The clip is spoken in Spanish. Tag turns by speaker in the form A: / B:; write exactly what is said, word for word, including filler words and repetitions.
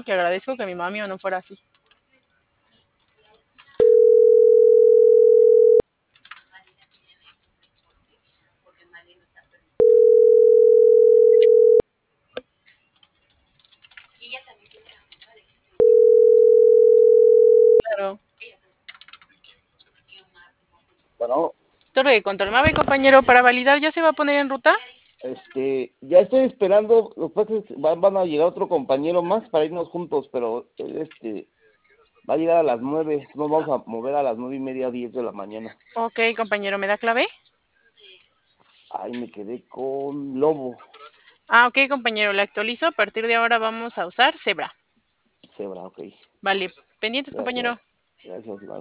A: que agradezco que mi mami no fuera así. Claro.
B: Bueno,
A: Torre de control. ¿Me ve, compañero, para validar ya se va a poner en ruta?
B: este, ya estoy esperando, lo que pasa es que van, van a llegar otro compañero más para irnos juntos, pero este, va a llegar a las nueve, nos vamos a mover a las nueve y media, diez de la mañana.
A: Ok, compañero, ¿me da clave?
B: Ay, me quedé con Lobo.
A: Ah, ok, compañero, le actualizo. A partir de ahora vamos a usar Zebra.
B: Zebra, ok.
A: Vale, pendientes,
B: Gracias.
A: compañero.
B: Gracias, Iván.